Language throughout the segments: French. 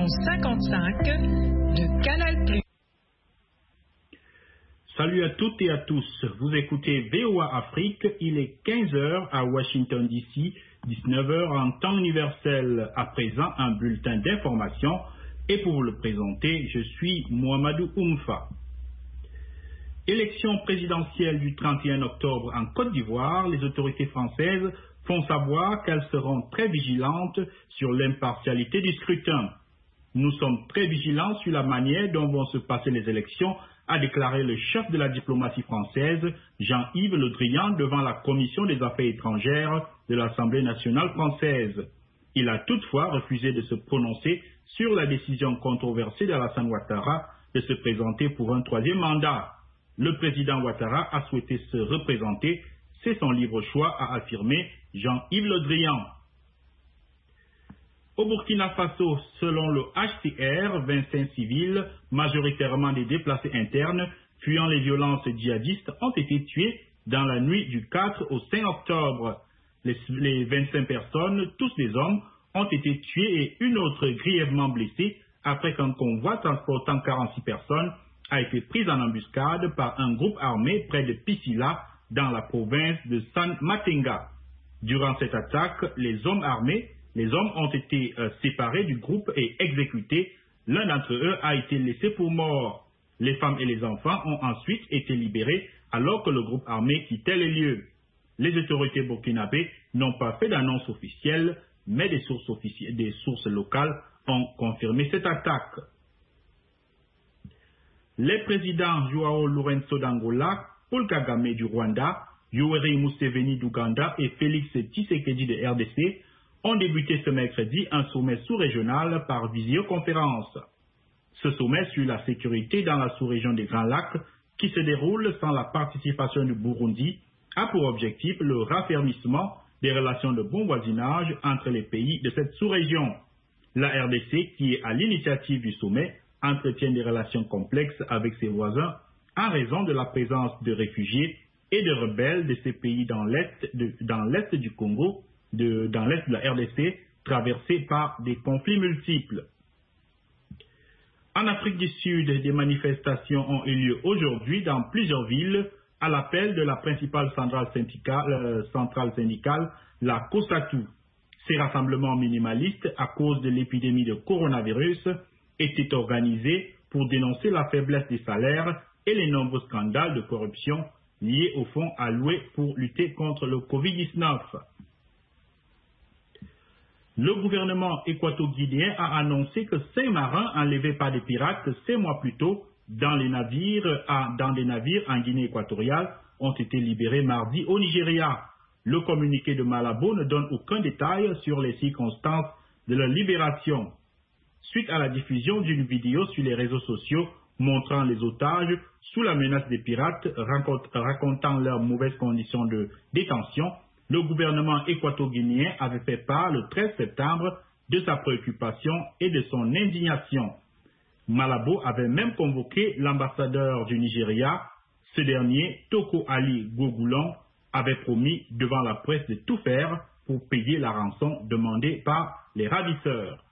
l'émission 55 de Canal+. Salut à toutes et à tous. Vous écoutez VOA Afrique. Il est 15h à Washington DC, 19h en temps universel. À présent, un bulletin d'information. Et pour vous le présenter, je suis Mohamedou Oumfa. Élection présidentielle du 31 octobre en Côte d'Ivoire, les autorités françaises font savoir qu'elles seront très vigilantes sur l'impartialité du scrutin. Nous sommes très vigilants sur la manière dont vont se passer les élections, a déclaré le chef de la diplomatie française, Jean-Yves Le Drian, devant la Commission des Affaires étrangères de l'Assemblée nationale française. Il a toutefois refusé de se prononcer sur la décision controversée d'Alassane Ouattara de se présenter pour un troisième mandat. Le président Ouattara a souhaité se représenter, c'est son libre choix, a affirmé Jean-Yves Le Drian. Au Burkina Faso, selon le HCR, 25 civils, majoritairement des déplacés internes, fuyant les violences djihadistes, ont été tués dans la nuit du 4 au 5 octobre. Les 25 personnes, tous des hommes, ont été tués et une autre grièvement blessée après qu'un convoi transportant 46 personnes a été pris en embuscade par un groupe armé près de Pisila, dans la province de San Matenga. Durant cette attaque, les hommes ont été séparés du groupe et exécutés. L'un d'entre eux a été laissé pour mort. Les femmes et les enfants ont ensuite été libérés alors que le groupe armé quittait les lieux. Les autorités burkinabées n'ont pas fait d'annonce officielle, mais des sources locales ont confirmé cette attaque. Les présidents Joao Lourenço d'Angola, Paul Kagame du Rwanda, Yoweri Museveni d'Ouganda et Félix Tshisekedi de RDC ont débuté ce mercredi un sommet sous-régional par visioconférence. Ce sommet sur la sécurité dans la sous-région des Grands Lacs, qui se déroule sans la participation du Burundi, a pour objectif le raffermissement des relations de bon voisinage entre les pays de cette sous-région. La RDC, qui est à l'initiative du sommet, entretient des relations complexes avec ses voisins en raison de la présence de réfugiés et de rebelles de ces pays dans l'est du Congo, dans l'est de la RDC, traversés par des conflits multiples. En Afrique du Sud, des manifestations ont eu lieu aujourd'hui dans plusieurs villes à l'appel de la principale centrale syndicale, la COSATU. Ces rassemblements minimalistes, à cause de l'épidémie de coronavirus, étaient organisés pour dénoncer la faiblesse des salaires et les nombreux scandales de corruption liés au fonds alloué pour lutter contre le Covid-19. Le gouvernement équato-guinéen a annoncé que 5 marins enlevés par des pirates 6 mois plus tôt dans des navires en Guinée équatoriale ont été libérés mardi au Nigeria. Le communiqué de Malabo ne donne aucun détail sur les circonstances de leur libération. Suite à la diffusion d'une vidéo sur les réseaux sociaux montrant les otages sous la menace des pirates racontant leurs mauvaises conditions de détention, le gouvernement équato-guinéen avait fait part le 13 septembre de sa préoccupation et de son indignation. Malabo avait même convoqué l'ambassadeur du Nigeria. Ce dernier, Toko Ali Gogoulon, avait promis devant la presse de tout faire pour payer la rançon demandée par les ravisseurs.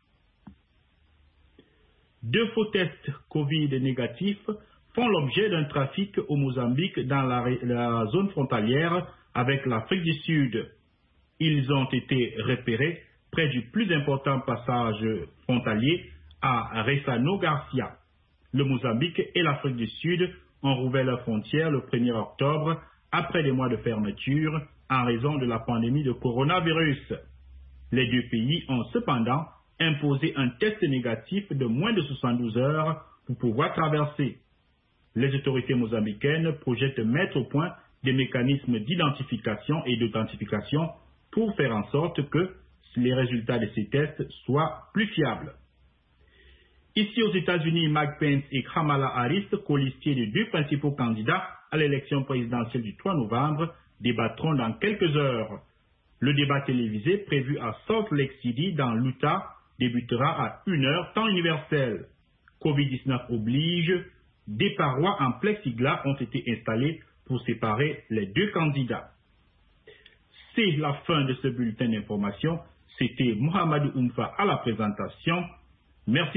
2 faux tests Covid négatifs font l'objet d'un trafic au Mozambique dans la zone frontalière avec l'Afrique du Sud. Ils ont été repérés près du plus important passage frontalier à Ressano Garcia. Le Mozambique et l'Afrique du Sud ont rouvert leurs frontières le 1er octobre après des mois de fermeture en raison de la pandémie de coronavirus. Les 2 pays ont cependant imposé un test négatif de moins de 72 heures pour pouvoir traverser. Les autorités mozambicaines projettent mettre au point des mécanismes d'identification et d'authentification pour faire en sorte que les résultats de ces tests soient plus fiables. Ici aux États-Unis, Mike Pence et Kamala Harris, colistiers des 2 principaux candidats à l'élection présidentielle du 3 novembre, débattront dans quelques heures. Le débat télévisé prévu à Salt Lake City dans l'Utah débutera à 1h temps universel. Covid-19 oblige, des parois en plexiglas ont été installées pour séparer les 2 candidats. C'est la fin de ce bulletin d'information. C'était Mohamedou Oumfa à la présentation. Merci.